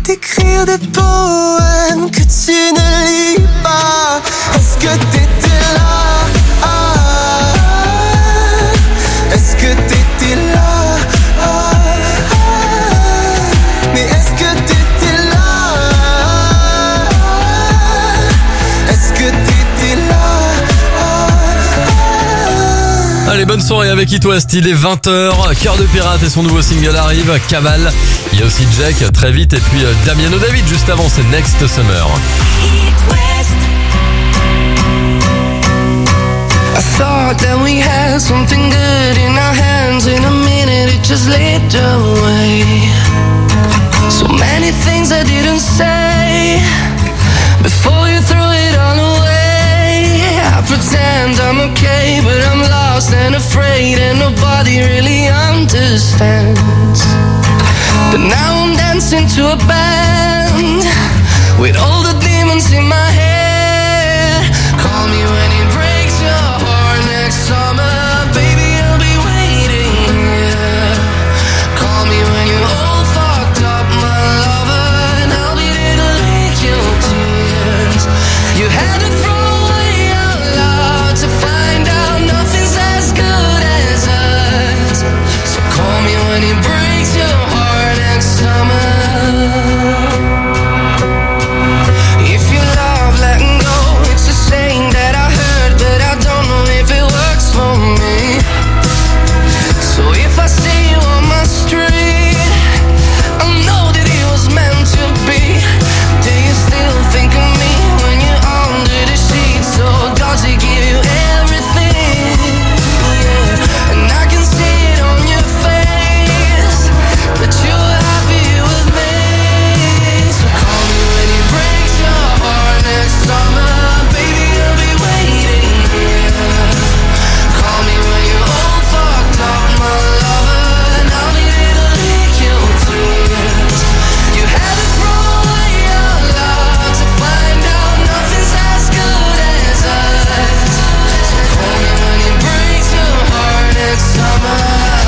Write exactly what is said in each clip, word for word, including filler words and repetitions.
d'écrire des poèmes que tu ne lis pas. Est-ce que t'étais là? Ah, est-ce que t'étais là? Ah, mais est-ce que t'étais là? Est-ce que t'étais là? Allez, bonne soirée avec It West, il est vingt heures, Cœur de pirate et son nouveau single arrive, Cavale. Il y a aussi Jack, très vite, et puis Damiano David, juste avant, c'est Next Summer. It West. I thought that we had something good in our hands. In a minute it just slipped away. So many things I didn't say before you threw it all away. I pretend I'm okay, but I'm lost and afraid, and nobody really understands. But now I'm dancing to a band with all the demons in my head. Call me when it breaks your heart next summer, baby, I'll be waiting here. Call me when you're all fucked up, my lover, and I'll be there to lick your tears. You had to throw away out loud to find out nothing's as good as us. So call me when it breaks your heart next summer. If you love letting go, it's a saying that I heard, but I don't know if it works for me. So if I see you on my street, I know that it was meant to be. Do you still think of me when you're under the sheets? Or does it give you everything? Yeah, and I can see it on your face that you're happy with me. So call me when it breaks your heart next summer, baby, I'll be waiting here. Call me when you're all fucked up, my lover, and I'll be there to lick your tears. You had to throw away out loud to find out nothing's as good as us. So call me when it breaks your heart next summer.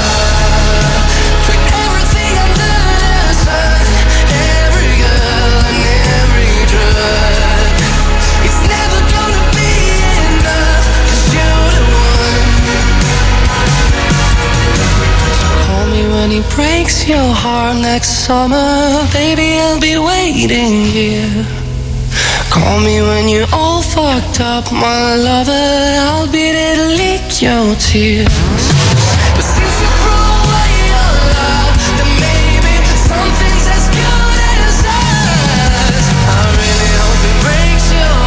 Put everything under the sun, every girl and every drug. It's never gonna be enough, 'cause you're the one. Call me when it breaks your heart next summer, baby, I'll be waiting here. Call me when you're all fucked up, my lover, I'll be there to lick your tears. But since you throw away your love, then maybe something's as good as us. I really hope it breaks your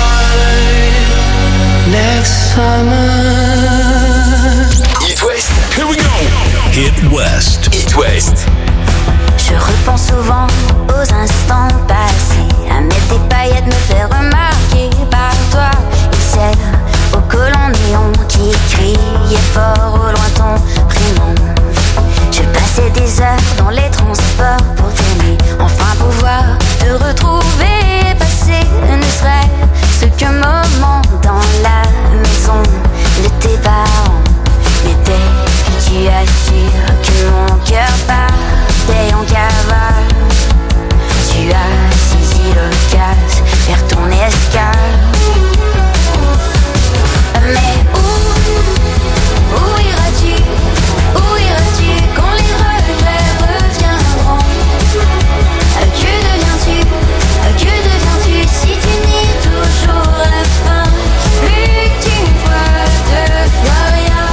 heart next summer. It West, here we go. It West, It West. Je repense souvent aux instants passés, à mettre des paillettes, me faire remarquer par toi. Et celle au colon néon qui criait fort au loin ton prénom. Je passais des heures dans les transports pour t'aimer, enfin pouvoir te retrouver, passer ne serait-ce qu'un moment dans la maison de tes parents. Mais dès que tu assures que mon cœur partait en cavale, tu as saisi l'occasion vers ton escale. Mais où, où iras-tu, où iras-tu quand les regrets reviendront? Que deviens-tu, que deviens-tu si tu nies toujours la fin? Plus qu'une fois, deux fois rien.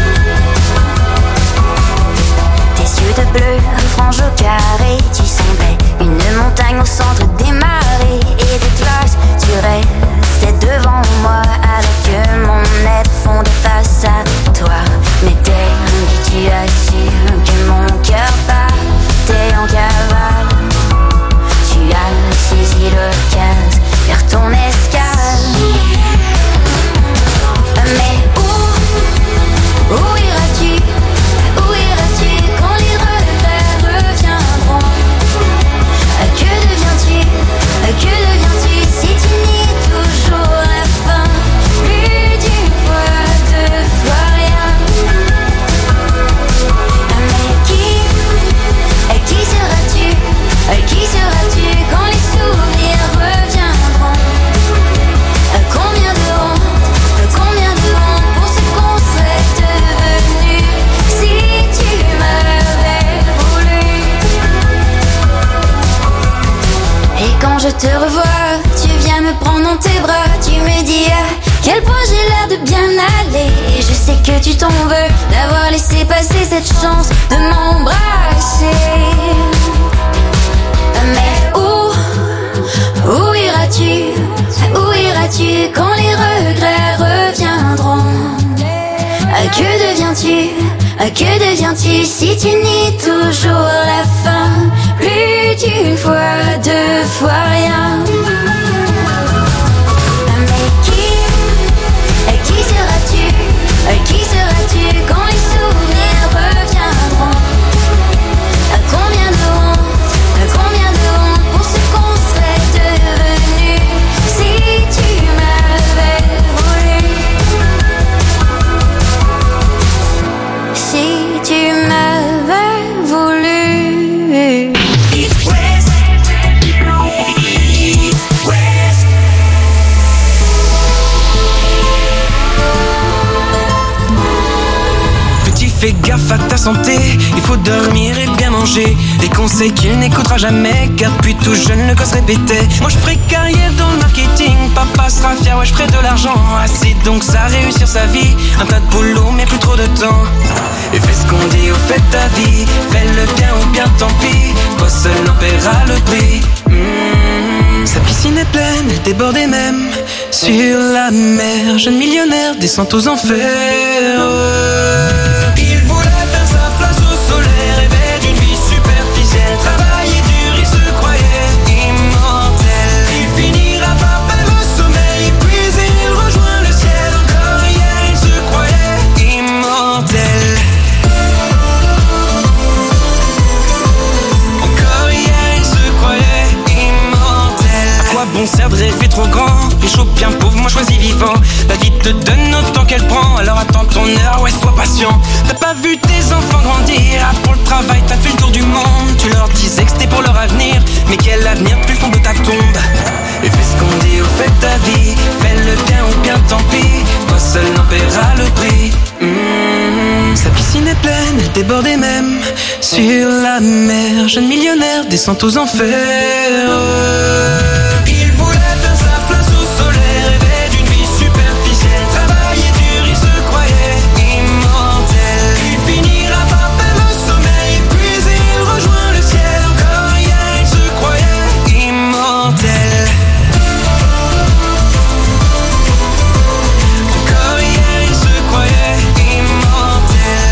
Tes yeux de bleu, frange au carré, tu semblais une montagne au centre des marées et des glaces. Tu restais devant moi alors que mon aide fondait face à toi. Mais dès que tu assures que mon cœur partait en cavale, tu as saisi l'occasion vers ton escale. Mais où, où iras-tu, où iras-tu quand les regrets reviendront? Que deviens-tu, je te revois, tu viens me prendre dans tes bras. Tu me dis à quel point j'ai l'air de bien aller. Et je sais que tu t'en veux d'avoir laissé passer cette chance de m'embrasser. Mais où, où iras-tu, où iras-tu quand les regrets reviendront? Que deviens-tu, que deviens-tu si tu nies toujours la fin? Plus d'une fois, deux fois rien. Mais qui, qui seras-tu, qui seras-tu quand les souvenirs reviendront? Combien de honte, combien de honte pour ce qu'on serait devenu si tu m'avais voulu. Si tu m'avais voulu. It West. It West. Petit, fais gaffe à ta santé. Il faut dormir et bien manger. Des conseils qu'il n'écoutera jamais, car depuis tout jeune le gosse répétait. Moi je ferai carrière dans le marketing. Papa sera fier, ouais je ferai de l'argent. Assez donc ça réussir sa vie. Un tas de boulot mais plus trop de temps. Et fais ce qu'on dit au fait de ta vie. Fais le bien ou bien tant pis. Toi seul en paiera le prix. Mmh. Sa piscine est pleine, elle débordait même. Sur la mer, jeune millionnaire descend aux enfers. Il voulait faire sa place au soleil. Rêvait d'une vie superficielle. Travailler dur, il se croyait immortel. Il finira par perdre le sommeil. Puis il rejoint le ciel. Encore hier, il se croyait immortel. Encore hier, il se croyait immortel. À quoi bon sert de rêver trop grand? Riche ou bien pauvre, moi choisis vivant. La vie te donne autant qu'elle prend. Alors attends ton heure, ouais sois patient. T'as pas vu tes enfants grandir. Ah, pour le travail t'as fait le tour du monde. Tu leur disais que c'était pour leur avenir. Mais quel avenir plus fond de ta tombe? Et fais ce qu'on dit au fait de ta vie. Fais le bien ou bien tant pis. Toi seul en paiera le prix. Mmh. Sa piscine est pleine, elle débordait même. Sur la mer, jeune millionnaire descend aux enfers. Il voulait faire sa place au soleil. Rêvait d'une vie superficielle. Travailler dur, il se croyait immortel. Il finira par perdre le sommeil. Puis il rejoint le ciel. Encore hier, il se croyait immortel. Encore hier, il se croyait immortel.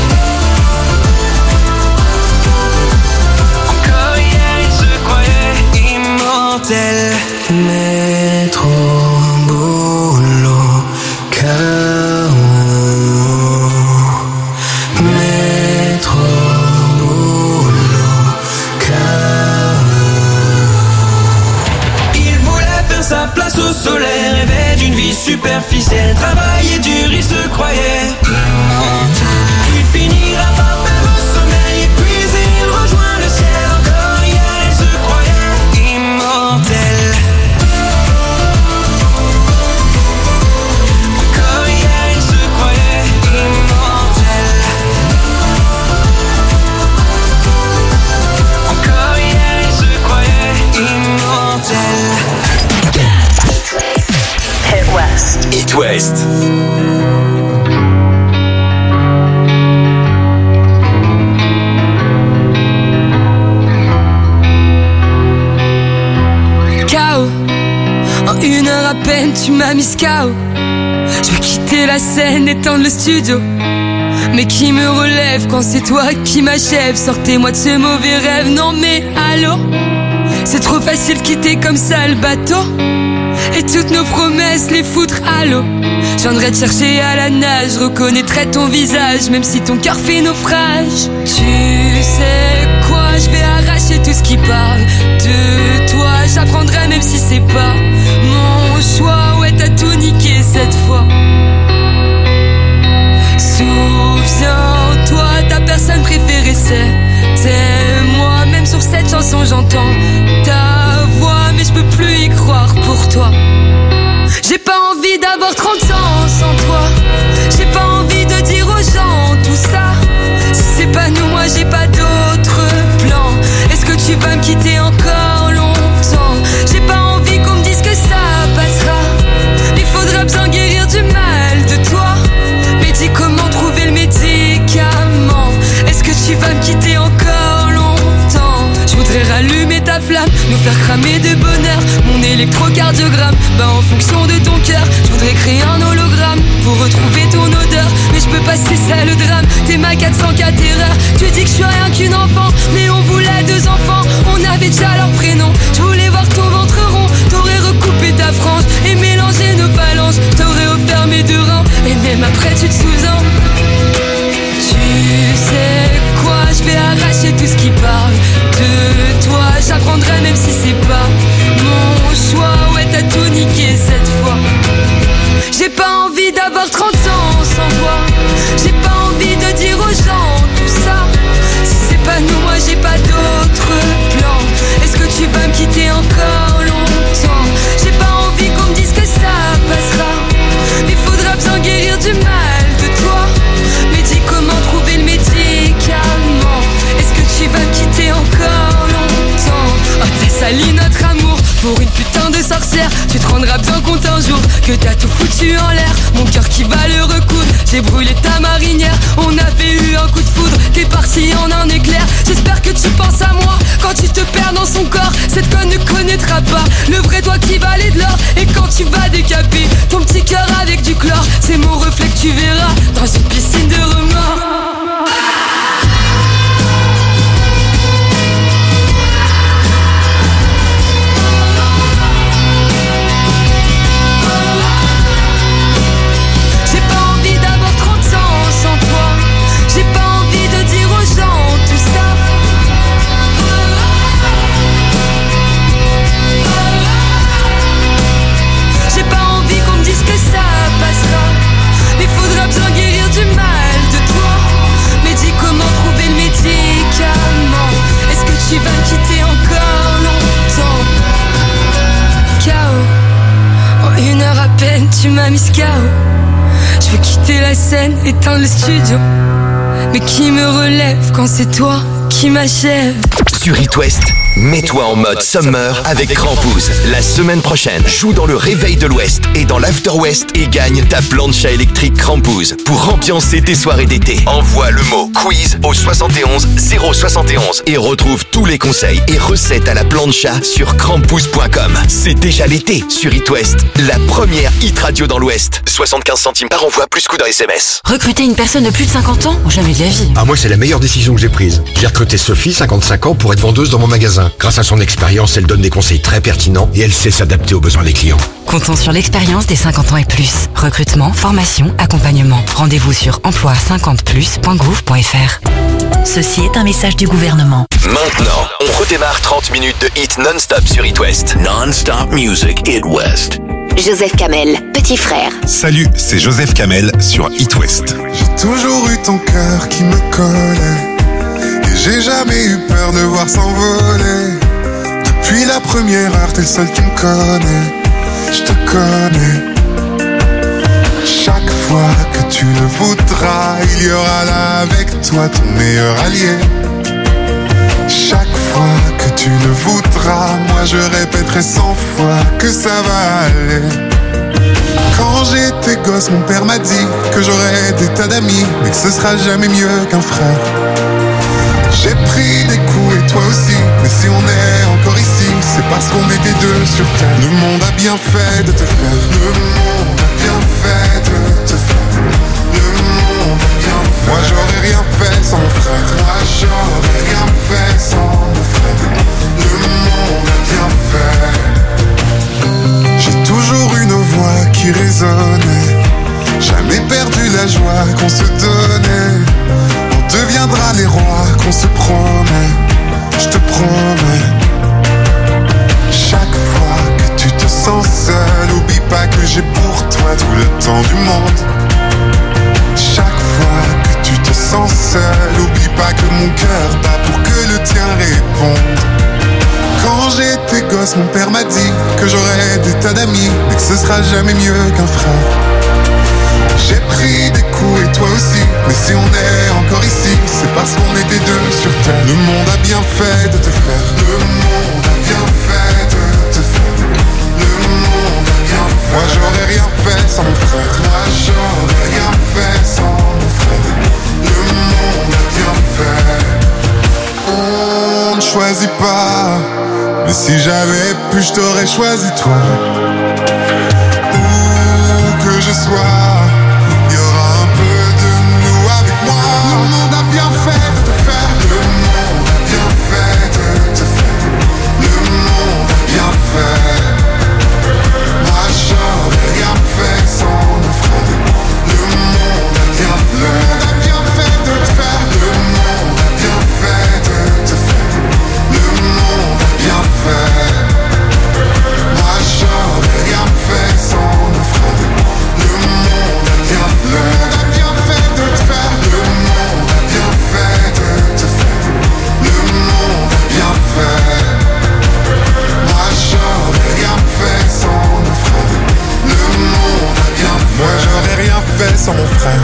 Encore hier, il se croyait immortel. Métro, boulot, chaos. Métro, boulot, chaos. Il voulait faire sa place au soleil. Rêvait d'une vie superficielle. Travailler dur, il se croyait immortel. Il finira par perdre le sommeil. Puis il rejoint le ciel. Encore hier, il se croyait immortel. Encore hier, il se croyait immortel. Encore hier, il se croyait immortel. Hit West. Hit West. K O. En une heure à peine, tu m'as mis K O. Je vais quitter la scène, éteindre le studio. Mais qui me relève quand c'est toi qui m'achève? Sortez-moi de ce mauvais rêve, non mais allô? C'est trop facile de quitter comme ça le bateau. Et toutes nos promesses, les foutre à l'eau. Je viendrai te chercher à la nage, je reconnaîtrai ton visage, même si ton cœur fait naufrage. Tu sais quoi, je vais arracher tout ce qui parle de toi. J'apprendrai même si c'est pas mon choix. Ouais, t'as tout niqué cette fois. Souviens-toi, ta personne préférée c'était moi. Même sur cette chanson j'entends ta voix, mais je peux plus y croire pour toi. J'ai pas envie d'avoir trente ans sans toi. J'ai pas envie de dire aux gens tout ça. Si c'est pas nous, moi j'ai pas d'autre plan. Est-ce que tu vas me quitter encore longtemps? flamme, nous faire cramer de bonheur. Mon électrocardiogramme, bah en fonction de ton cœur. Je voudrais créer un hologramme pour retrouver ton odeur. Mais je peux pas, c'est ça le drame. T'es ma quatre cent quatre erreurs. Tu dis que je suis rien qu'une enfant, mais on voulait deux enfants. On avait déjà leur prénom. Je voulais voir ton ventre rond. T'aurais recoupé ta frange et mélangé nos phalanges. T'aurais offert mes deux reins. Et même après tu te souviens. Tu sais quoi, je vais arracher tout ce qui parle de toi. J'apprendrai même si c'est pas mon choix. Ouais, t'as tout niqué cette fois. J'ai pas envie d'avoir trente ans sans toi. J'ai pas envie de dire aux gens tout ça. Si c'est pas nous, moi j'ai pas d'autre plan. Est-ce que tu vas me quitter encore longtemps? J'ai pas envie qu'on me dise que ça passera. Mais faudra bien guérir du mal de toi. Mais dis comment trouver le médicament. Est-ce que tu vas me quitter encore longtemps? Oh, t'as sali notre amour pour une putain de sorcière. Tu te rendras bien compte un jour que t'as tout foutu en l'air. Mon cœur qui va le recoudre. J'ai brûlé ta marinière. On avait eu un coup de foudre. T'es parti en un éclair. J'espère que tu penses à moi quand tu te perds dans son corps. Cette conne ne connaîtra pas le vrai toi qui valait de l'or. Et quand tu vas décaper ton petit cœur avec du chlore, c'est mon reflet que tu verras dans une piscine de remords. Tu vas me quitter encore longtemps. K O. En une heure à peine tu m'as mis K O. Je veux quitter la scène, éteindre le studio. Mais qui me relève quand c'est toi qui m'achève? Sur It West, mets-toi en mode summer avec Crampouze. La semaine prochaine, joue dans le réveil de l'Ouest et dans l'After West et gagne ta plancha électrique Crampouze pour ambiancer tes soirées d'été. Envoie le mot quiz au soixante et onze zéro soixante et onze et retrouve tous les conseils et recettes à la plancha sur crampouze point com. C'est déjà l'été sur It West, la première hit radio dans l'Ouest. soixante-quinze centimes par envoi plus coût d'un S M S. Recruter une personne de plus de cinquante ans? Jamais de la vie. Ah, moi, c'est la meilleure décision que j'ai prise. J'ai recruté Sophie, cinquante-cinq ans, pour être vendeuse dans mon magasin. Grâce à son expérience, elle donne des conseils très pertinents et elle sait s'adapter aux besoins des clients. Comptons sur l'expérience des cinquante ans et plus. Recrutement, formation, accompagnement. Rendez-vous sur emploi cinquante plus point gouv point f r. Ceci est un message du gouvernement. Maintenant, on redémarre trente minutes de hit non-stop sur It West. Non-stop music, It West. Joseph Kamel, petit frère. Salut, c'est Joseph Kamel sur It West. J'ai toujours eu ton cœur qui me collait, et j'ai jamais eu peur de voir s'envoler. Depuis la première heure, t'es le seul qui me connaît. Je te connais. Chaque fois que tu le voudras, il y aura là avec toi ton meilleur allié. Chaque fois que tu le voudras, moi je répéterai cent fois que ça va aller. Quand j'étais gosse, mon père m'a dit que j'aurais des tas d'amis, mais que ce sera jamais mieux qu'un frère. J'ai pris des coups et toi aussi, mais si on est encore ici, c'est parce qu'on était deux sur terre. Le monde a bien fait de te faire. Le monde a bien fait de te faire. Le monde a bien fait. Moi j'aurais rien fait sans mon frère. Moi j'aurais rien fait sans mon frère. Le monde a bien fait. J'ai toujours une voix qui résonnait. Jamais perdu la joie qu'on se donnait. On deviendra les rois qu'on se promet. Je te promets. Chaque fois que tu te sens seul, oublie pas que j'ai pour toi tout le temps du monde. Chaque fois que tu te sens seul, oublie pas que mon cœur bat pour que le tien réponde. Quand j'étais gosse, mon père m'a dit que j'aurais des tas d'amis, mais que ce sera jamais mieux qu'un frère. J'ai pris des coups et toi aussi, mais si on est encore ici, c'est parce qu'on était deux sur terre. Le monde a bien fait de te faire. Le monde a bien fait de te faire. Le monde a bien fait. Moi j'aurais rien fait sans mon frère. Moi j'aurais rien fait sans mon frère. Le monde a bien fait. On ne choisit pas, Mais si j'avais pu, je t'aurais choisi toi. Où que je sois, il y aura un peu de nous avec moi. Le monde a bien fait de te faire. Le monde a bien fait de te faire. Le monde a bien fait. Moi j'aurais rien fait sans nos frères. Le monde a bien fait. Le monde a bien fait de te faire. Le monde a bien fait de te faire. Le monde a bien fait. Moi j'aurais rien fait sans nos frères. Le monde a bien fait. Le monde a bien fait de te faire. Le monde a bien fait de te faire. Le monde a bien fait. Moi j'aurais rien fait sans nos frères. Le monde a bien fait. Moi j'aurais rien fait sans mon frère.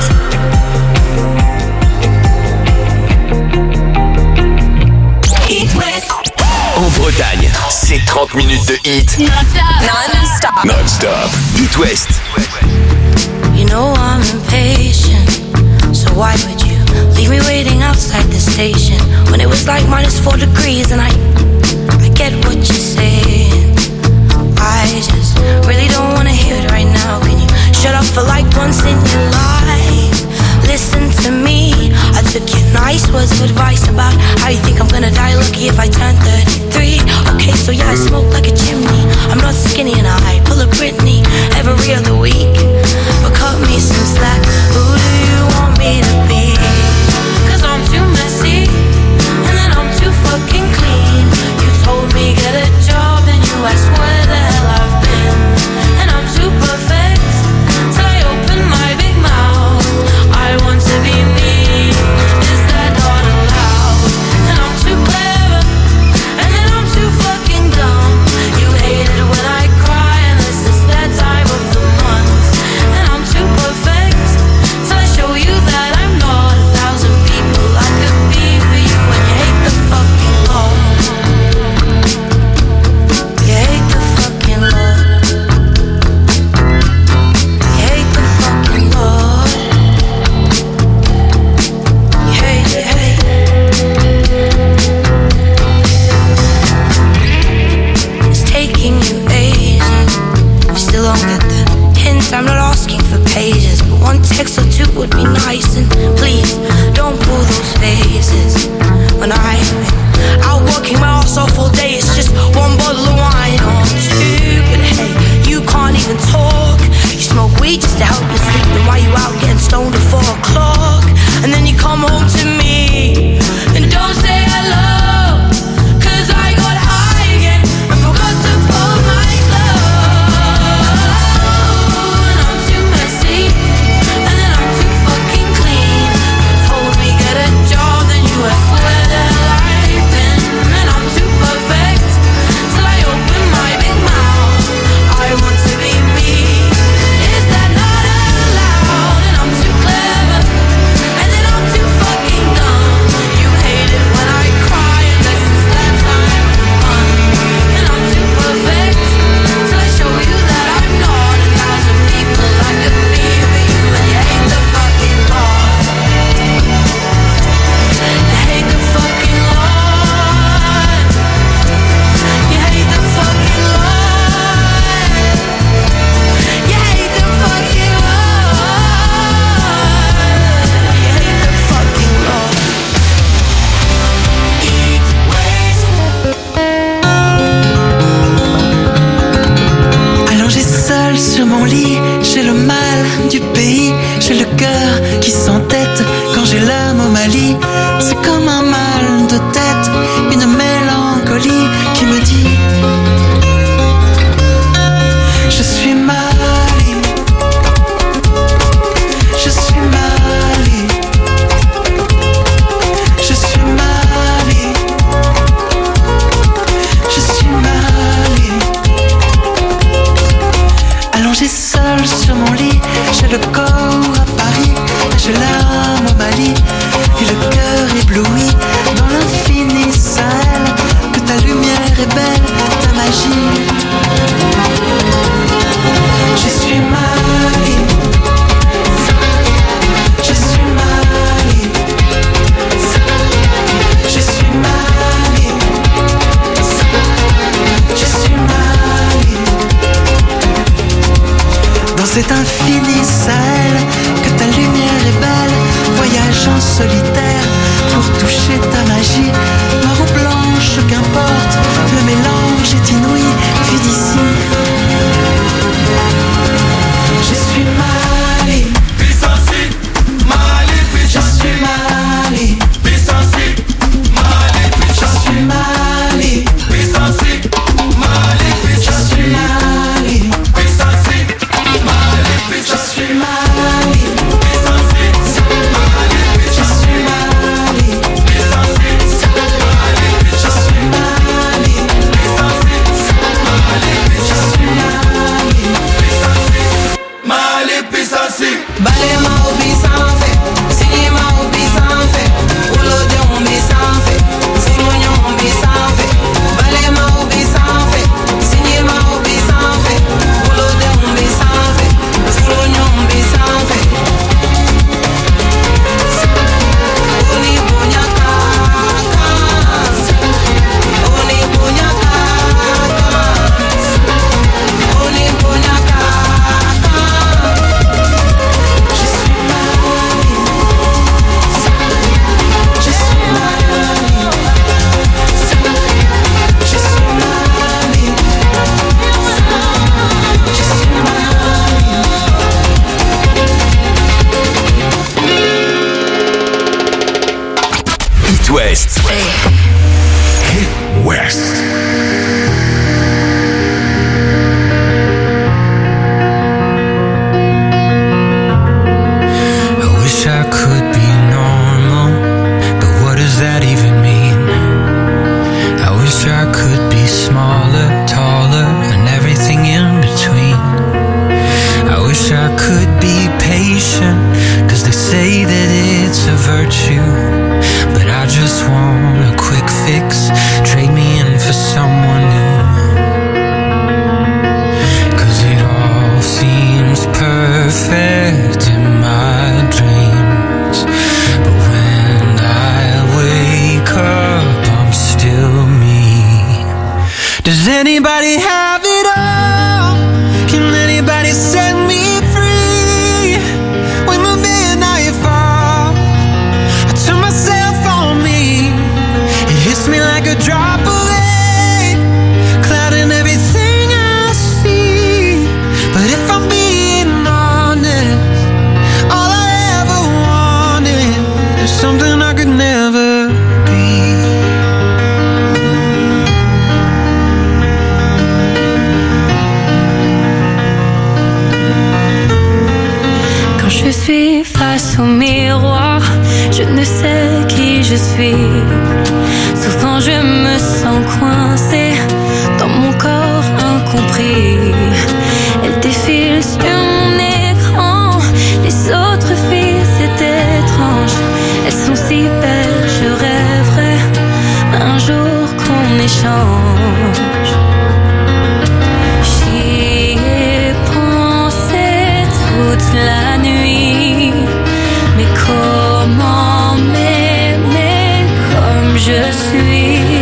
En Bretagne, c'est trente minutes de hit Non-stop. non-stop. Hit West. You know I'm impatient, so why would you leave me waiting outside the station when it was like minus four degrees and I, I get what you're saying. I just really don't wanna hear it right now. Can you shut up for like once in your life? Listen to me, I took your nice words of advice about how you think I'm gonna die lucky if I turn thirty-three. Okay, so yeah, I smoke like a chimney. I'm not skinny and I pull a Britney every other week. But cut me some slack, who do you want me to be? Cause I'm too messy, and then I'm too fucking clean. You told me get a job, and you asked where the hell I've been. And I'm too perfect, till I open my big mouth. I want to be me, is that not allowed? And I'm too clever, and then I'm too fucking dumb. You hate it when I cry, and this is that time of the month. And I'm too perfect, till I show you that I'm not a thousand people I could be for you. And you hate the fucking Lord. You hate the fucking Lord. You hate the fucking Lord. You hate it, hate it. It's taking you ages. You still don't get the hint. I'm not asking for pages, but one text or two would be nice. And please don't pull those faces when I've been out working my ass off all day. It's just one bottle of wine or two, but hey, you can't even talk. You smoke weed just to help you sleep. Then why you out getting stoned at four o'clock? And then you come home to me and don't say hello, cause I got high again and forgot to fold my clothes. And I'm too messy, and then I'm too fucking clean. You told me get a job, then you asked where the hell I've been. And I'm too perfect, till I open my big mouth. I want to be me, is that not allowed? And I'm too clever, and then I'm too fucking dumb. You hate it when I cry, and this is that time of the month. And I'm too perfect, till I show you that I'm not a thousand people I could be for you. And you hate the fucking Lord. You hate the fucking Lord. You hate the fucking Lord. You hate the fucking Lord. You hate the fucking Lord. Eat West. Allongé seul sur mon lit, j'ai le mal du pays, j'ai le cœur qui s'entête quand j'ai l'âme au Mali. C'est comme un mal de tête, une mélancolie qui me dit je suis Mali, je suis Mali, je suis Mali, je suis Mali. Allongé seul sur mon lit, j'ai le corps à Paris, j'ai l'âme au Mali et le cœur ébloui dans l'infini Sahel. Que ta lumière est belle, ta magie. Je suis Mali, je suis Mali, je suis Mali, c'est infini, Sahel, que ta lumière est belle. Voyage en solitaire pour toucher ta magie. Noire ou blanche, qu'importe, le mélange est inouï, vu d'ici. Je suis Mali, Bissansi, Mali, je suis Mali, Bissansi, Mali, je suis Mali, Bissansi, Mali, je suis Mali, Bissansi, Mali, je suis Mali, Bissansi, Mali, je suis Mali, Bissansi, Mali, je suis Mali, Bissansi, Mali, je suis Mali, Bissansi, Mali, Bissansi. Balé ma obi sans fait, signé ma obi sans fait, rouleau de ombi sans fait, signé ombi sans fait. Balé ma obi sans fait, signé ma obi sans fait, rouleau de ombi sans fait, signé ombi sans fait. Oni punya kaka, oni punya kaka, oni punya kaka. Je suis Mali, je suis Mali, je suis Mali, je suis Mali. It West. Hit West. I wish I could be normal, but what does that even mean? I wish I could be smaller, taller, and everything in between. I wish I could be patient, cause they say that it's a virtue. But I just want a quick fix, trade me in for someone new. Cause it all seems perfect in my dreams, but when I wake up I'm still me. Does anybody have it all? Can anybody set me free? When the midnight falls, I turn myself on me. It hits me like a drop of rain, clouding everything I see. But if I'm being honest, all I ever wanted is something I could never be. Quand je suis face au miroir, je ne sais qui je suis. Souvent je me sens coincée dans mon corps incompris. Elle défile sur mon écran, les autres filles c'est étrange. Elles sont si belles, je rêverais un jour qu'on échange. J'y ai pensé toute la nuit, mais comment m'aimer comme je suis?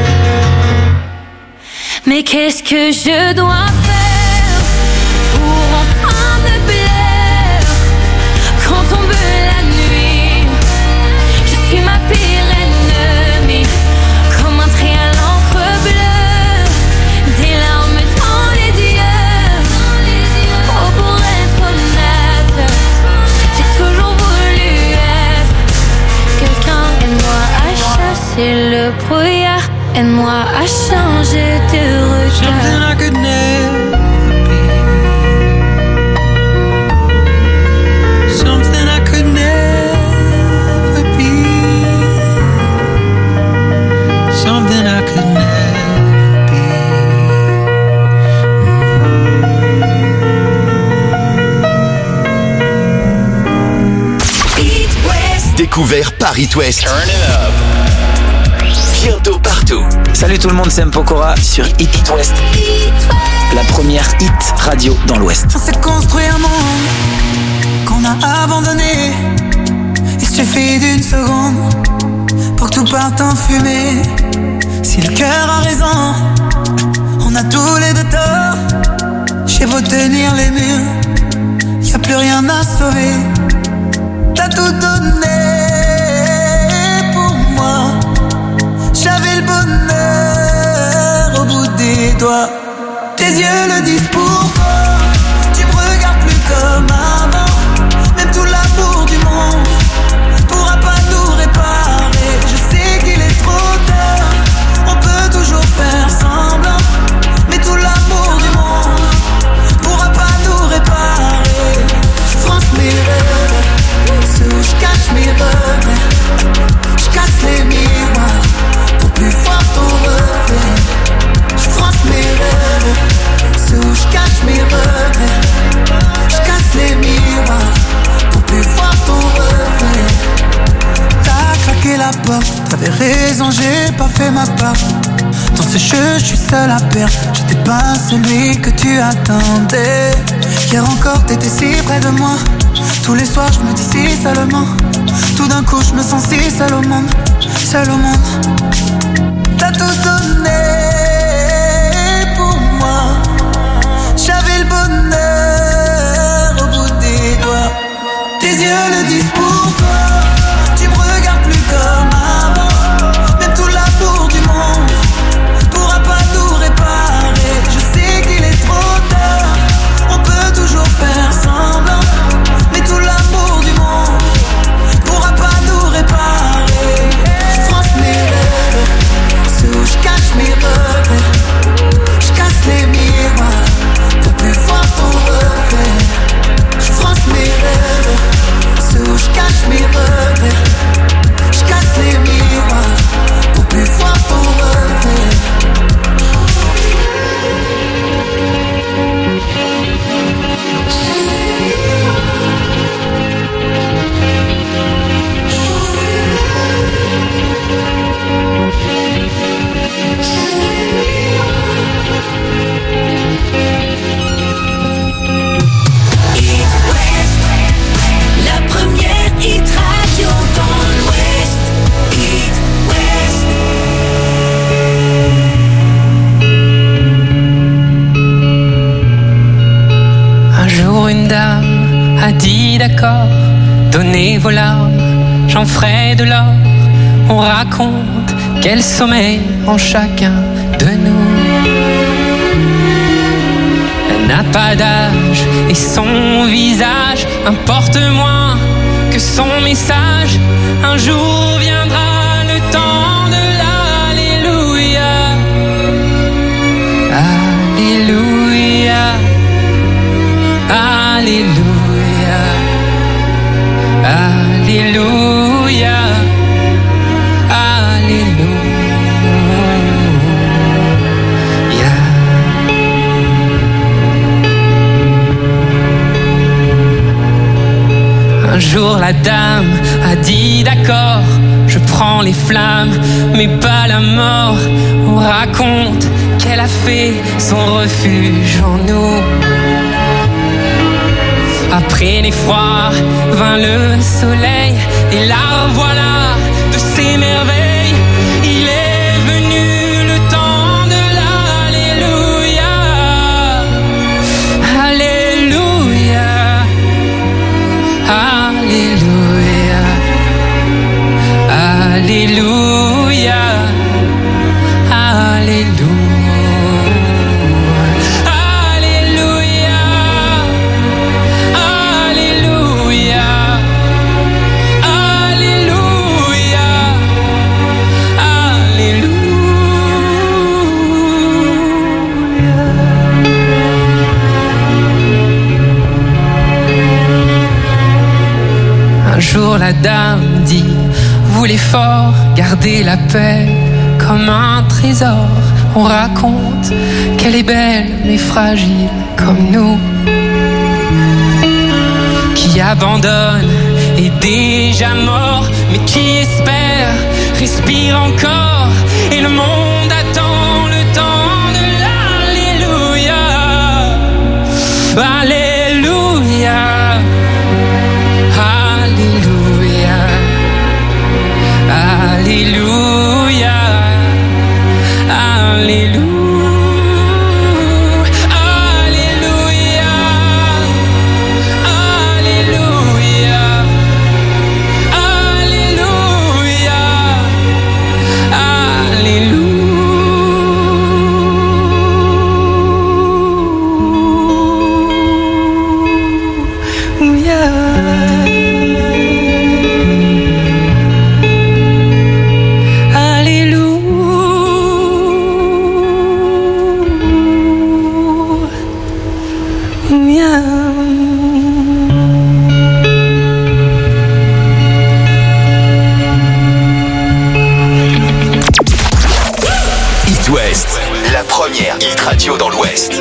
Mais qu'est-ce que je dois faire pour enfin me plaire? Quand tombe la nuit, je suis ma pire ennemie, comme un trait à l'encre bleue, des larmes dans les yeux. Oh, pour être honnête, j'ai toujours voulu être quelqu'un. Aide-moi à chasser le brouillard, aide-moi à changer de regard. Something I could never be. Something I could never be. Something I could never be. It West. Découvert par It West. Turn it up. Bientôt partout. Salut tout le monde, c'est M. Pokora sur It West. La première hit radio dans l'Ouest. On s'est construit un monde qu'on a abandonné. Il suffit d'une seconde pour que tout parte en fumée. Si le cœur a raison, on a tous les deux tort. J'ai beau tenir les murs, rien à sauver. T'as tout donné pour moi. J'avais le bonheur au bout des doigts. Tes yeux le disent pour toi. Tu me regardes plus comme avant. Même tout l'amour du monde pourra pas nous réparer. Je sais qu'il est trop tard. On peut toujours faire semblant, mais tout l'amour du monde pourra pas nous réparer. Je France mes rêves, ceux où je cache mes regrets. Je casse les miroirs pour plus voir ton reflet. Je France mes rêves, ceux où je cache mes regrets. Je casse les miroirs pour plus voir ton reflet. T'as claqué la porte, t'avais raison, j'ai pas fait ma part. Dans ce jeu, je suis seul à perdre. J'étais pas celui que tu attendais. Hier encore, t'étais si près de moi. Tous les soirs, je me dis si seulement. Tout d'un coup, je me sens si seul au monde. Seul au monde. T'as tout donné pour moi. J'avais le bonheur au bout des doigts. Tes yeux le disent pour toi. Tu me regardes plus comme avant. Même tout l'amour du monde pourra pas nous réparer. Je sais qu'il est trop tard. On peut toujours faire semblant, mais tout l'amour du monde pourra pas nous réparer. Je France mes rêves, ceux où je cache mes regrets. Je casse les miroirs pour plus voir ton reflet. Je France mes rêves, ceux où je cache mes regrets. Je casse les miroirs pour plus voir ton reflet. La première hit radio dans l'Ouest. Hit West. Un jour une dame a dit d'accord, donnez vos larmes, j'en ferai de l'or. On raconte quel sommeil en chacun de nous. Elle n'a pas d'âge et son visage importe moins que son message. Un jour viendra le temps de l'Alléluia. Alléluia. Alléluia. Alléluia. Alléluia. Un jour la dame a dit d'accord, je prends les flammes, mais pas la mort. On raconte qu'elle a fait son refuge en nous. Après l'effroi vint le soleil, et la voilà de ses merveilles. Il est venu le temps de l'Alléluia. Alléluia. Alléluia. Alléluia. Alléluia. Un jour la dame dit, vous les forts, gardez la paix comme un trésor. On raconte qu'elle est belle mais fragile comme nous, qui abandonne est déjà mort, mais qui espère respire encore. Et le monde attend le temps de l'Alléluia. Alléluia. Alléluia. Alléluia. Alléluia. Alléluia. It West, la première hit radio dans l'Ouest.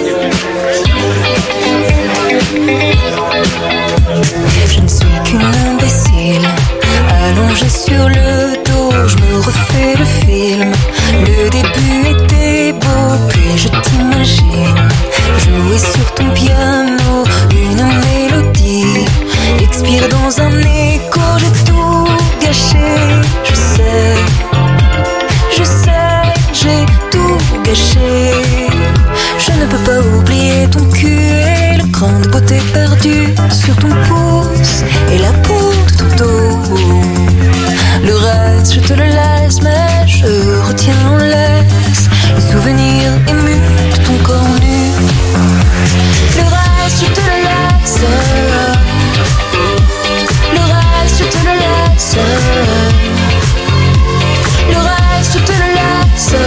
Je ne suis qu'une imbécile, allongée sur le dos, je me refais le film. Le début était beau, puis je t'imagine jouer sur ton piano une mélodie, expire dans un écho, j'ai tout gâché. Je sais, je sais, j'ai tout gâché. Je ne peux pas oublier ton cul et le grain de beauté perdu sur ton pouce et la peau de ton dos. Le reste, je te le laisse, mais je retiens en laisse les souvenirs émus de ton corps nu. Le reste, je te le laisse. Le reste, je te le laisse. Le reste, je te le laisse.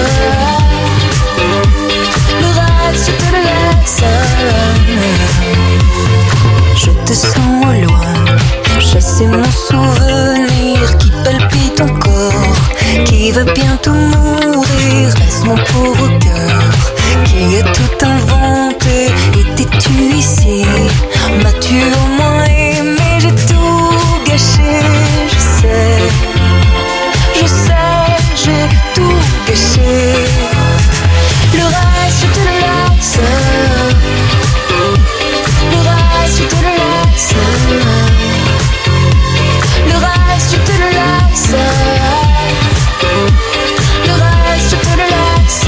Le reste, je te le laisse. Je te sens au loin, chasser mon souvenir qui palpite encore, qui va bientôt mourir. Reste mon pauvre cœur qui a tout inventé. Étais-tu ici? M'as-tu au moins aimé? J'ai tout gâché, je sais, je sais, j'ai tout gâché. Le reste, je te le laisse. Le reste, je te le laisse. Le reste, je te le laisse. Le reste, je te le laisse.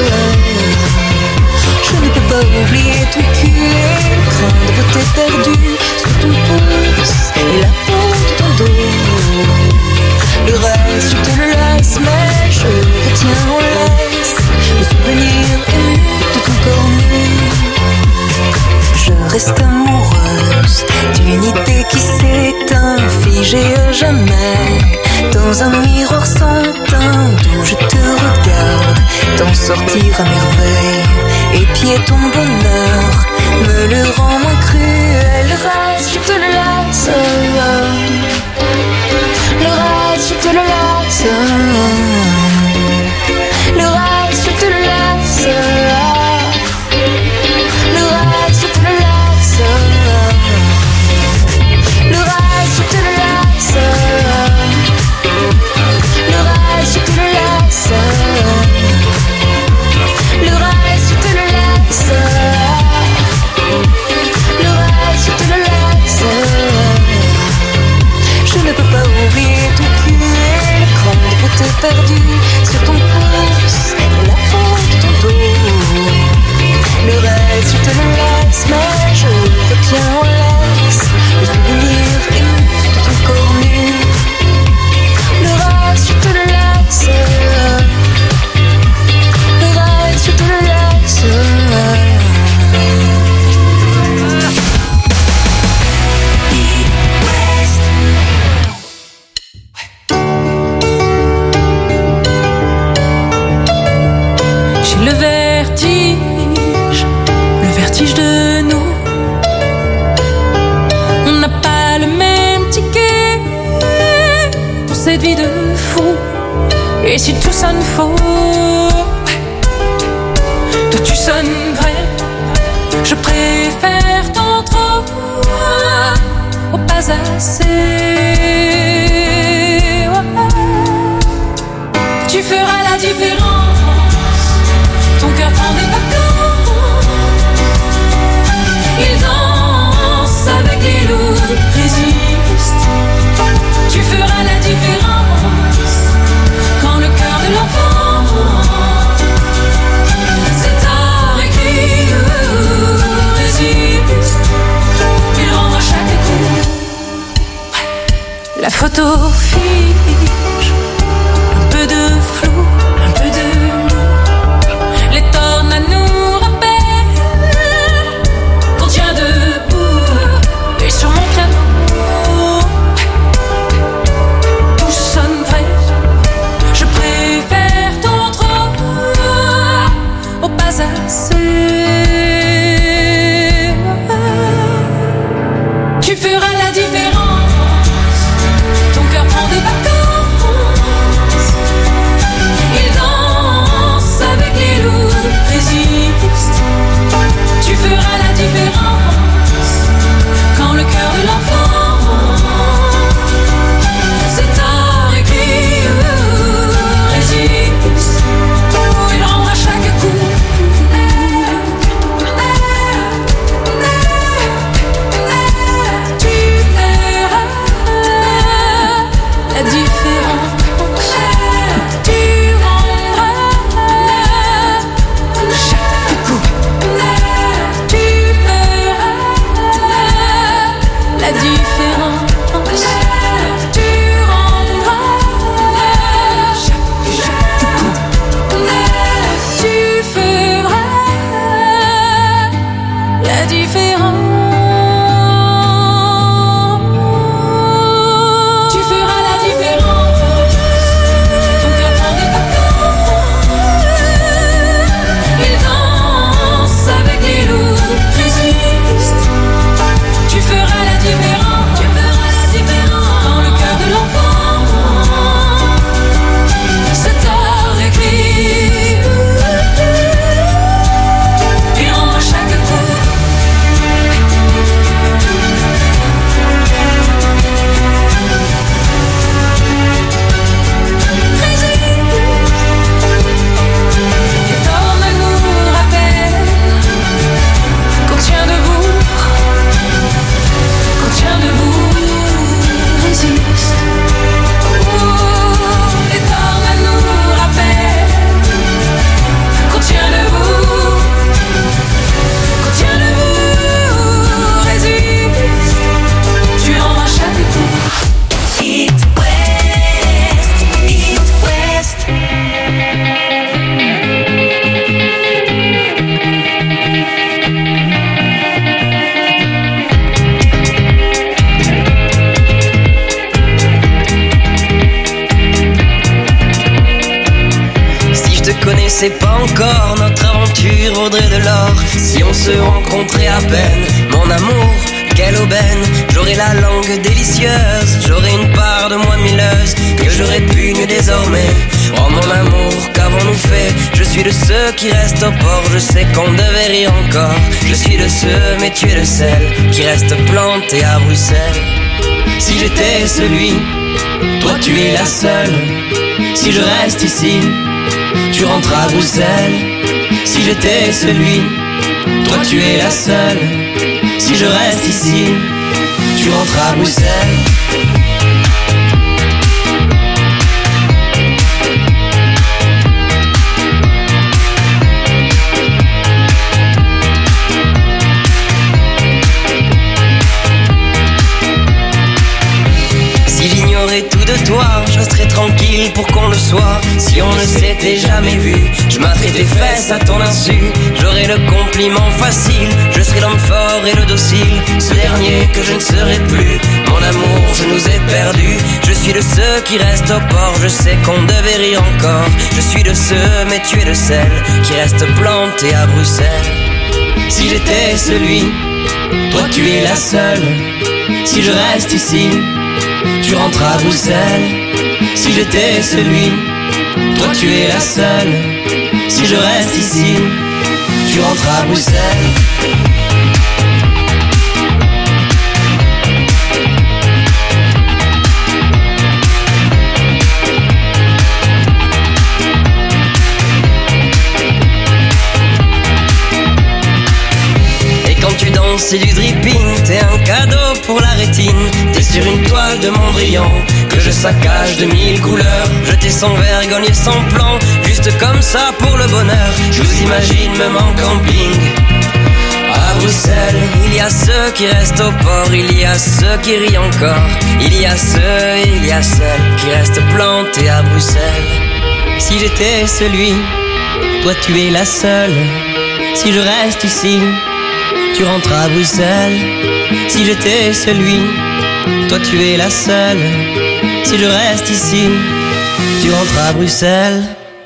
Je ne peux pas oublier ton cul et le grain de beauté perdu sur ton pouce et la peau de ton dos. Le reste, je te le laisse, mais je retiens en laisse le souvenir ému de ton corps nu. Je reste amoureuse d'une idée qui s'éteint, figée à jamais dans un miroir sans teint, d'où je te regarde t'en sortir à merveille. Épier ton bonheur me le rend moins cruel. Le reste, je te le laisse. Le reste, je te le laisse. Le reste, je te le laisse. Le reste, je te le laisse. Le reste, je te le laisse. Le reste, je te le laisse. Le reste, je te le laisse. Le reste, je te le laisse. Je ne peux pas oublier ton cul et le grain de beauté perdu sur ton pouce et la peau de ton dos. Le reste, je te le laisse, mais je retiens en laisse le souvenir ému de ton corps nu. Le reste, je te le laisse. Le reste, je te le laisse. J'ai le vertige, le vertige de nous. On n'a pas le même ticket pour cette vie de fou. Et si tout sonne faux, toi tu sonnes vrai. Je préfère ton trop au pas assez. Tu feras la différence. Ton cœur prend des vacances. Il danse avec les loups, résiste. Tu feras la différence quand le cœur de l'enfant c'est à écrit, résiste. Il rend à chaque coup. La photo fige, un peu de flou, un peu de nous. Les tornades nous rappellent qu'on tient debout. Et sur mon piano, tout sonne vrai. Je préfère ton trop au pas assez. Tu feras la différence. Ton cœur prend des vacances. Il danse différence. Tu feras la différence. Ton cœur prend des vacances. Il danse avec les loups. Résiste. Tu feras la différence. Tu feras la différence. Dans le cœur de l'enfant. C'est tard écrit. Et en chaque coup. Et ton amour rappelle qu'on tient debout, qu'on tient debout, résiste. Oh, et ton amour rappelle qu'on tient debout, qu'on tient debout, résiste. Tu en à chaque coup. It West, It West. Si je te connaissais pas encore, notre aventure vaudrait de l'or. Si on se rencontrait à peine, mon amour, quelle aubaine. J'aurais la langue délicieuse, j'aurais une part de moi milleuse que j'aurais pu nu désormais. Oh mon amour, qu'avons-nous fait? Je suis de ceux qui restent au port, je sais qu'on devait rire encore. Je suis de ceux, mais tu es le seul qui reste planté à Bruxelles. Si j'étais celui, toi tu es la seule. Si je reste ici, tu rentres à Bruxelles. Si j'étais celui, toi tu es la seule. Si je reste ici, tu rentres à Bruxelles. Si j'ignorais tout de toi, je serais tranquille pour qu'on le soit. Si on ne s'était jamais vu, je m'atterais tes fesses à ton insu. J'aurais le compliment facile, je serais l'homme fort et le docile. Ce dernier que je ne serai plus, mon amour, je nous ai perdus. Je suis de ceux qui restent au port, je sais qu'on devait rire encore. Je suis de ceux, mais tu es de celle qui reste planté à Bruxelles. Si j'étais celui, toi tu es la seule. Si je reste ici, tu rentres à Bruxelles. Si j'étais celui, toi tu es la seule. Si je reste ici, tu rentres à Bruxelles. Quand tu danses, c'est du dripping, t'es un cadeau pour la rétine. T'es sur une toile de Mondrian que je saccage de mille couleurs. Je t'ai sans vergogne et sans plan, juste comme ça pour le bonheur. Je vous imagine même en camping à Bruxelles. Il y a ceux qui restent au port, il y a ceux qui rient encore. Il y a ceux, il y a celles qui restent plantés à Bruxelles. Si j'étais celui, toi tu es la seule. Si je reste ici, tu rentres à Bruxelles. Si j'étais celui, toi tu es la seule. Si je reste ici, tu rentres à Bruxelles.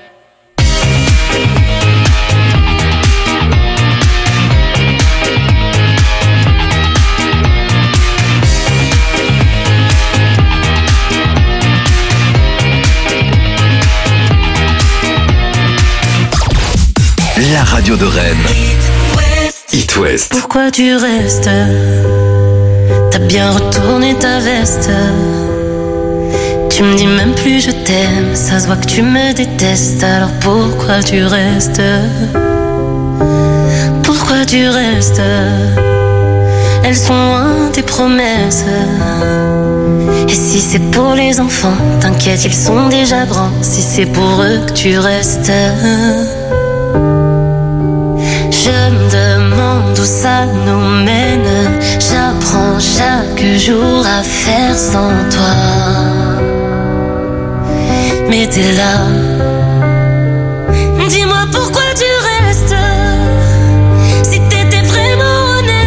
La radio de Rennes. It West. Pourquoi tu restes? T'as bien retourné ta veste. Tu me dis même plus je t'aime. Ça se voit que tu me détestes. Alors pourquoi tu restes? Pourquoi tu restes? Elles sont loin tes promesses. Et si c'est pour les enfants, t'inquiète, ils sont déjà grands. Si c'est pour eux que tu restes, je me demande où ça nous mène. J'apprends chaque jour à faire sans toi. Mais t'es là. Dis-moi pourquoi tu restes. Si t'étais vraiment honnête.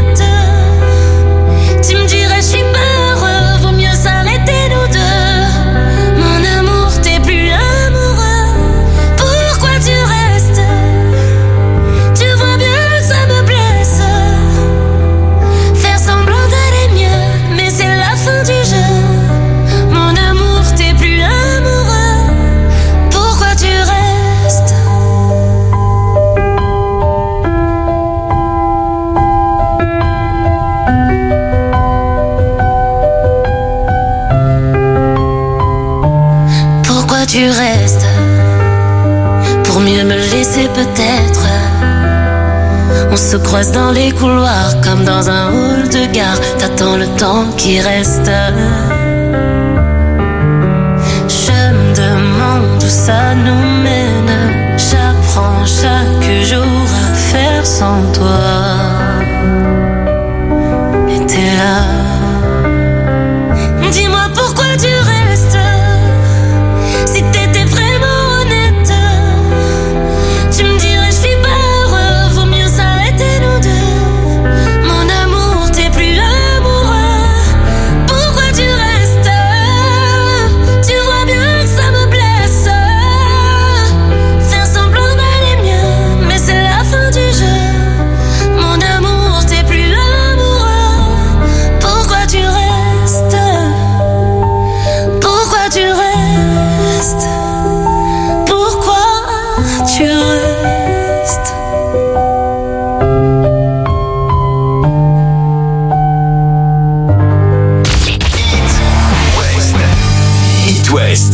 tu restes? Pour mieux me laisser peut-être. On se croise dans les couloirs comme dans un hall de gare. T'attends le temps qui reste. Je me demande où ça nous mène. J'apprends chaque jour à faire sans toi. Et t'es là. Dis-moi pourquoi tu restes. Si t'étais vraiment honnête, tu me dirais je suis pas heureux, vaut mieux s'arrêter nous deux. Mon amour, t'es plus amoureux. Pourquoi tu restes? Tu vois bien que ça me blesse. Faire semblant d'aller mieux, mais c'est la fin du jeu. Mon amour, t'es plus amoureux. Pourquoi tu restes? Pourquoi tu restes? Pourquoi tu restes? It West.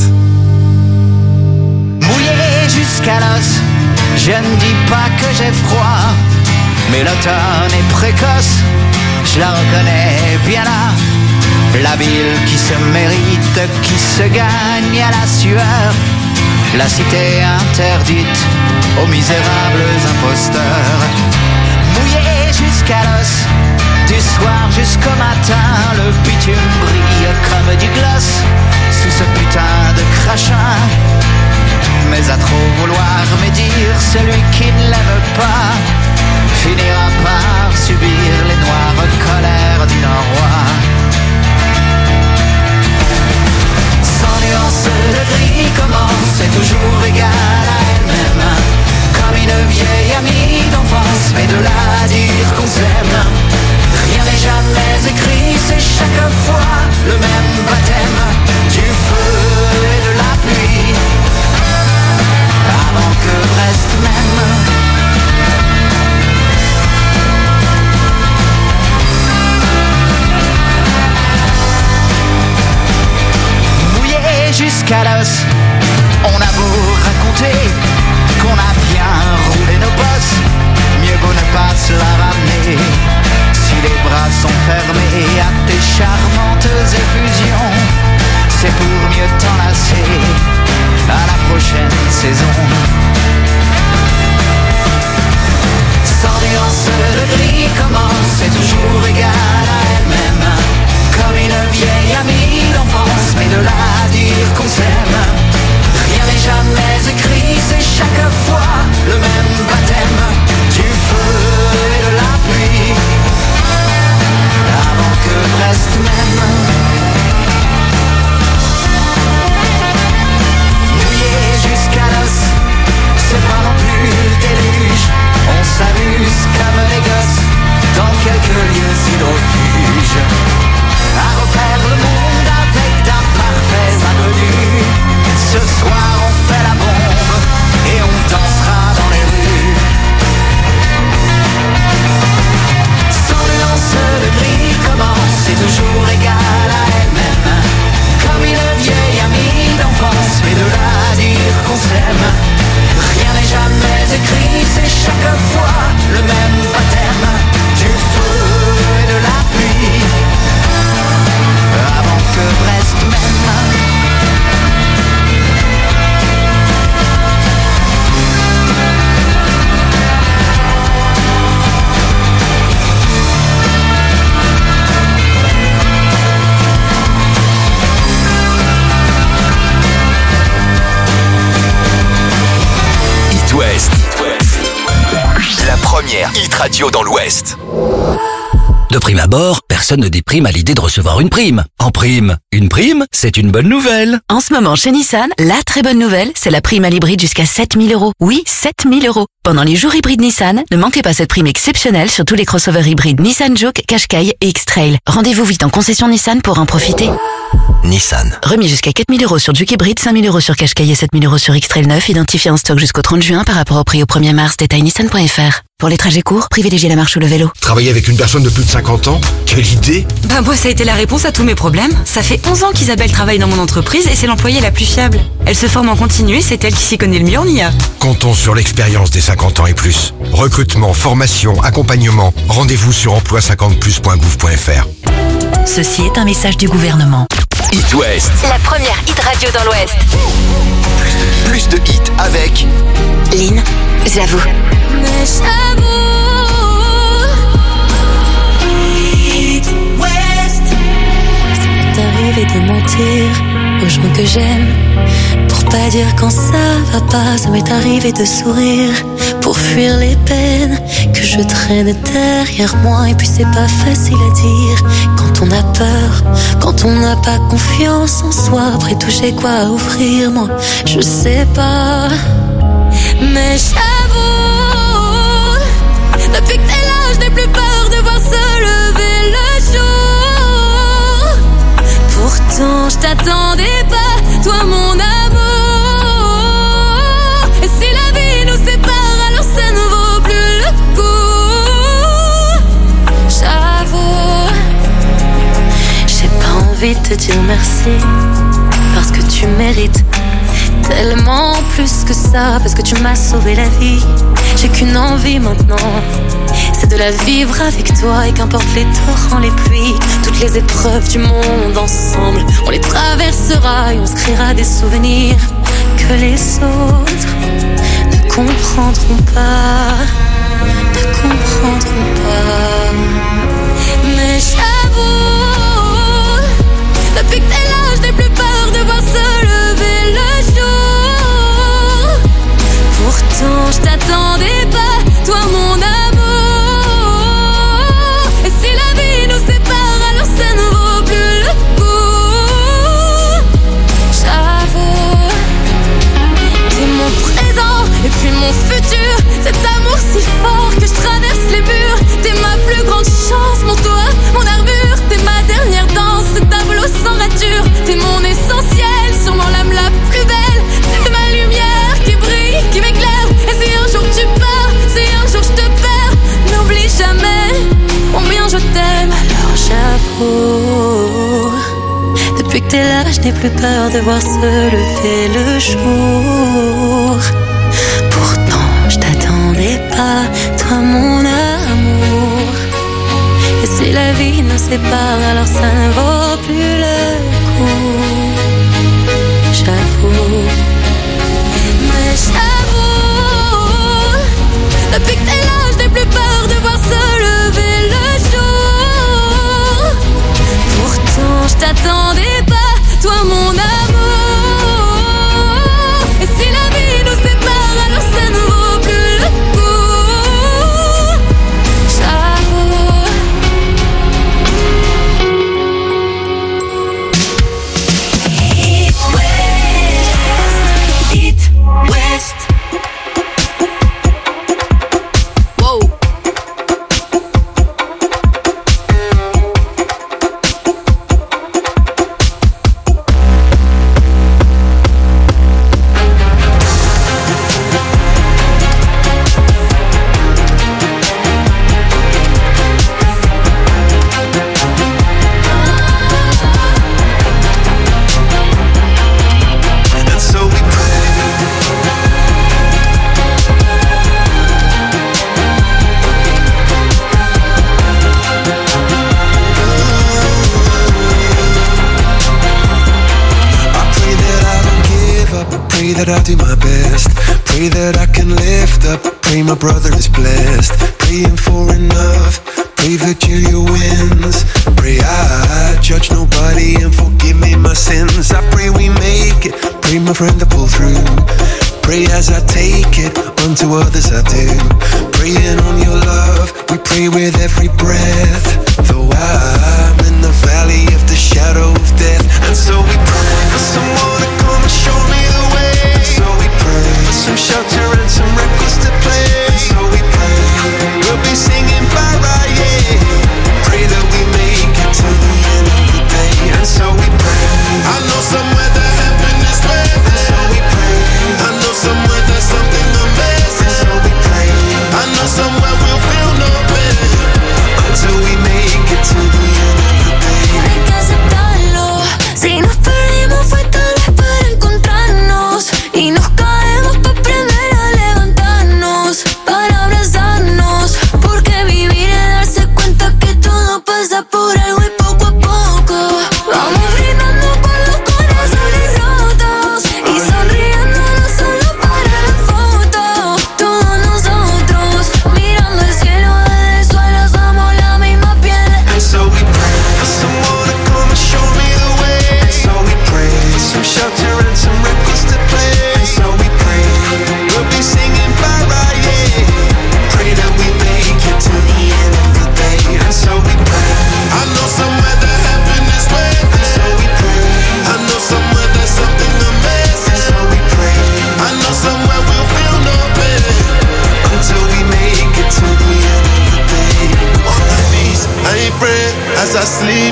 Mouillé jusqu'à l'os, je ne dis pas que j'ai froid, mais l'automne est précoce, je la reconnais bien là. La ville qui se mérite, qui se gagne à la sueur, la cité interdite aux misérables imposteurs. Mouillé jusqu'à l'os, du soir jusqu'au matin, le bitume brille comme du gloss sous ce putain de crachin. Mais à trop vouloir médire, celui qui ne l'aime pas finira par subir les noires colères du Nord-Roi. Sans nuance de gris commence, c'est toujours égal à elle-même. Comme une vieille amie d'enfance, mais de là à dire qu'on s'aime, rien n'est jamais écrit, c'est chaque fois le même baptême du feu et de la pluie, avant que Brest m'aime. Mouillé jusqu'à l'os, on a beau raconter qu'on a bien roulé nos bosses, mieux vaut ne pas se la ramener. Si les bras sont fermés à tes charmantes effusions, c'est pour mieux t'enlacer à la prochaine saison. Sans nuance de gris commence, c'est toujours égal à elle-même. Comme une vieille amie d'enfance, mais de là à dire qu'on s'aime, rien n'est jamais écrit, c'est chaque fois le même baptême du feu et de la pluie, avant que Brest m'aime. Mouillé jusqu'à l'os, c'est pas non plus le déluge. On s'amuse comme les gosses dans quelques lieux hydrofuges, à refaire le monde avec d'imparfaits inconnus. Ce soir on fait la bombe et on dansera dans les rues. Sans nuance de gris commence, c'est toujours égal à elle-même. Comme une vieille amie d'enfance, mais de là à dire qu'on s'aime, rien n'est jamais écrit, c'est chaque fois le même baptême du feu et de la pluie, avant que Brest m'aime. It West. La première hit radio dans l'Ouest. De prime abord, personne ne déprime à l'idée de recevoir une prime. En prime, une prime, c'est une bonne nouvelle. En ce moment, chez Nissan, la très bonne nouvelle, c'est la prime à l'hybride jusqu'à sept mille euros. Oui, sept mille euros. Pendant les jours hybrides Nissan, ne manquez pas cette prime exceptionnelle sur tous les crossovers hybrides Nissan Juke, Qashqai et X-Trail. Rendez-vous vite en concession Nissan pour en profiter. Nissan. Remis jusqu'à quatre mille euros sur Juke hybride, cinq mille euros sur Qashqai et sept mille euros sur X-Trail neuf, identifié en stock jusqu'au trente juin par rapport au prix au premier mars. Détail nissan point f r. Pour les trajets courts, privilégiez la marche ou le vélo. Travailler avec une personne de plus de cinquante ans, quelle quelle idée! Bah moi ça a été la réponse à tous mes problèmes. Ça fait onze ans qu'Isabelle travaille dans mon entreprise et c'est l'employée la plus fiable. Elle se forme en continu et c'est elle qui s'y connaît le mieux en I A. Comptons sur l'expérience des cinquante ans et plus. Recrutement, formation, accompagnement. Rendez-vous sur emploi cinquante plus point gouv point f r. Ceci est un message du gouvernement. It West. La première hit radio dans l'Ouest. Plus de hits avec Lynn, j'avoue. Mais j'avoue. It West. Ça m'est arrivé de mentir aux gens que j'aime pour pas dire quand ça va pas. Ça m'est arrivé de sourire pour fuir les peines que je traîne derrière moi. Et puis c'est pas facile à dire quand on a peur, quand on n'a pas confiance en soi. Après tout j'ai quoi à offrir, moi je sais pas. Mais j'avoue, depuis que t'es là je n'ai plus peur de voir se lever le jour. Pourtant je t'attendais pas, toi mon amour. Et si la vie nous sépare, alors ça ne vaut plus le coup. J'avoue, j'ai pas envie de te dire merci, parce que tu mérites tellement plus que ça, parce que tu m'as sauvé la vie. J'ai qu'une envie maintenant, c'est de la vivre avec toi. Et qu'importe les torrents, les pluies, toutes les épreuves du monde ensemble, on les traversera et on se créera des souvenirs que les autres ne comprendront pas, ne comprendront pas. Mais j'avoue, depuis que t'es là, je n'ai plus peur de voir se lever le jour. Pourtant je t'attendais pas, toi mon amour. Et si la vie nous sépare, alors ça ne vaut plus le coup. J'avoue, t'es mon présent et puis mon futur. Cet amour si fort que je traverse les murs. T'es ma plus grande chance, mon toit, mon armure. T'es ma dernière danse, ce tableau sans rature. T'es mon essentiel, sûrement l'âme la plus belle. T'es ma lumière qui brille, qui m'éclaire. Et si un jour tu pars, si un jour je te perds, n'oublie jamais combien je t'aime. Alors j'avoue, depuis que t'es là, je n'ai plus peur de voir se lever le jour. Pourtant je t'attendais pas, toi mon amour. Et si la vie nous sépare, alors ça ne vaut plus le coup. J'avoue, mais j'avoue, depuis que t'es là, je n'ai plus peur de voir se lever le jour. Pourtant je t'attendais pas, toi mon amour. Et si la vie nous sépare, alors ça ne vaut plus le coup. J'avoue. It West, It West. Wow. And so we pray. I pray that I don't give up. I pray that I do my best. Pray that I can lift up. Pray my brother is blessed. Praying for enough. Pray Virgilia wins. Pray I judge nobody and forgive me my sins. I pray we make it. Pray my friend to pull through. Pray as I take it, unto others I do. Praying on your love, we pray with every breath. Though I'm in the valley of the shadow of death. And so we pray for someone to come and show me the way. And so we pray for some shelter and some records to play. And so we pray we'll be singing bye bye, yeah. Pray that we make it to the end of the day. And so we pray. I know somewhere that heaven is waiting. And so we pray. I know somewhere there's something amazing. And so we pray. I know somewhere we'll feel no pain until we make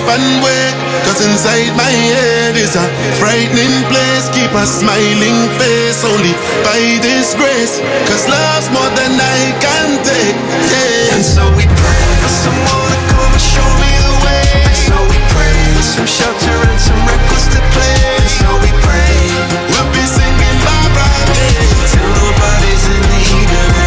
sleep and wake, cause inside my head is a frightening place. Keep a smiling face only by this grace, cause love's more than I can take, yeah. And so we pray for someone to come and show me the way. And so we pray for some shelter and some records to play. And so we pray we'll be singing Barbara Day till nobody's in need of it.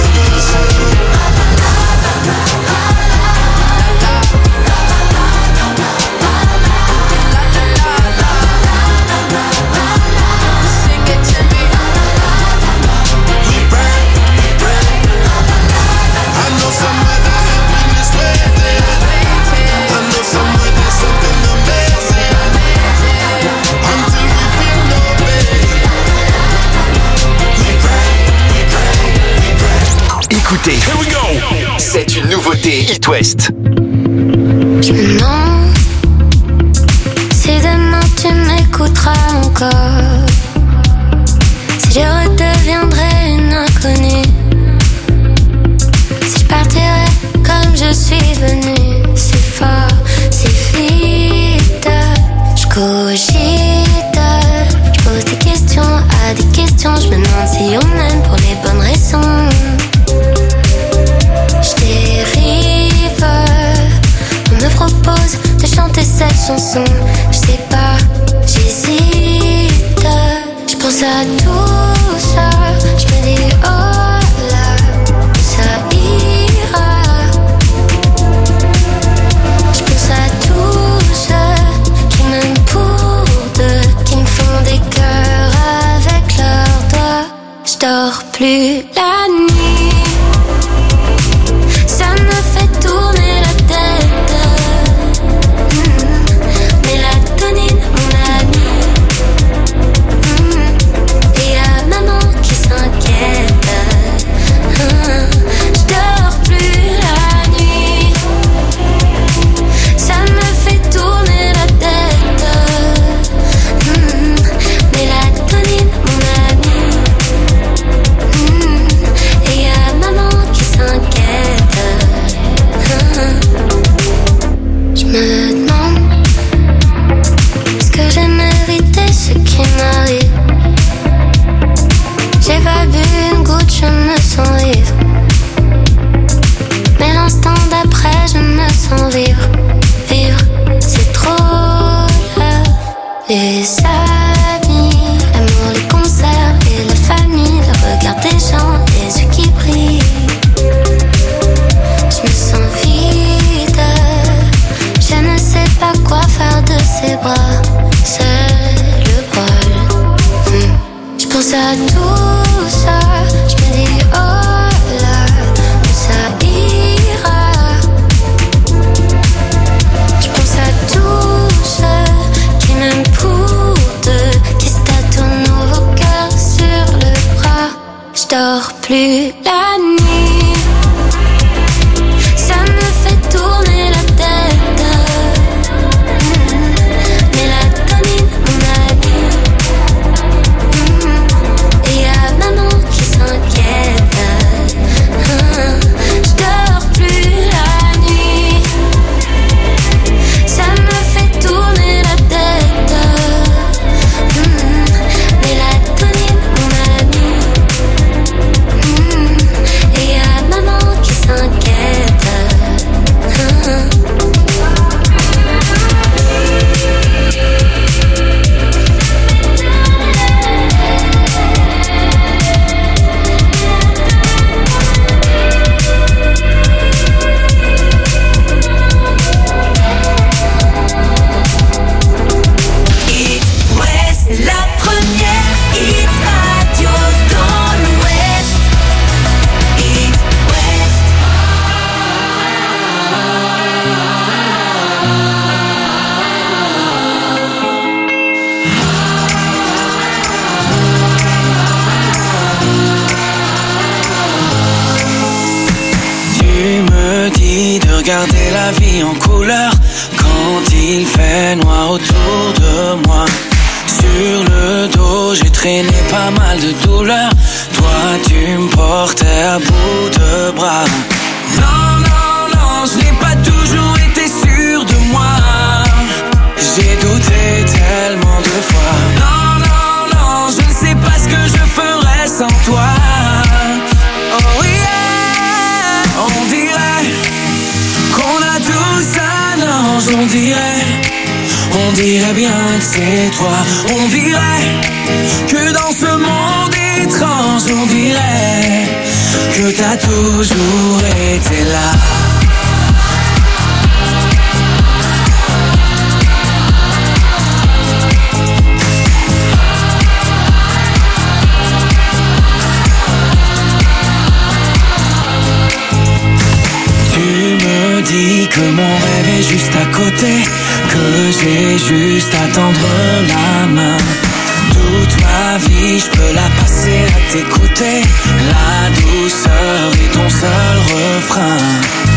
Écoutez, c'est une nouveauté It West. Je me demande si demain tu m'écouteras encore, si je redeviendrai une inconnue, si je partirai comme je suis venue, si fort, si vite. Je cogite, je pose des questions à des questions, je me demande si on aime pour les bonnes raisons. Je dérive, on me propose de chanter cette chanson. Je sais pas, j'hésite, je pense à tout ça. Je me dis oh là, ça ira. Je pense à tous ceux qui m'aiment pour deux, qui me font des cœurs avec leurs doigts. Je dors plus la nuit, ça me fait tourner la tête. Mmh. Mélatonine, mon ami. Mmh. Et y'a maman qui s'inquiète. Mmh. Je dors plus la nuit, ça me fait tourner la tête. Mmh. Mélatonine, mon ami. Mmh. Et y'a maman qui s'inquiète. Je me demande, est-ce que j'ai mérité ce qui m'arrive? J'ai pas bu une goutte, je me sens ivre. Mais l'instant d'après, je me sens vivre. Vivre, c'est trop là. Les amis, l'amour, les concerts et la famille, le regard des gens, les yeux qui brillent. Je me sens vide, je ne sais pas quoi faire de ces bras. C'est le bol. Hum. Je pense à tout ça, je me dis oh là, ça ira. Je pense à tous ceux qui m'aiment pour deux, qui se tâtonnent au cœur sur le bras. Je dors plus la nuit, ça me fait tourner la tête. Mmh. Mélatonine, mon ami. Mmh. Et y'a maman qui s'inquiète. Mmh. Je dors plus la nuit, ça me fait tourner la tête. Mmh. Mélatonine, mon ami. Mmh. Et y'a maman qui s'inquiète. Regarder la vie en couleur quand il fait noir autour de moi. Sur le dos, j'ai traîné pas mal de douleurs. Toi, tu me portais à bout de bras. Non, non, non, je n'ai pas toujours été sûr de moi. étrange, on dirait, on dirait bien que c'est toi. On dirait que dans ce monde étrange, on dirait que t'as toujours été là. Dis que mon rêve est juste à côté, que j'ai juste à tendre la main. Toute ma vie, je peux la passer à t'écouter. La douceur est ton seul refrain.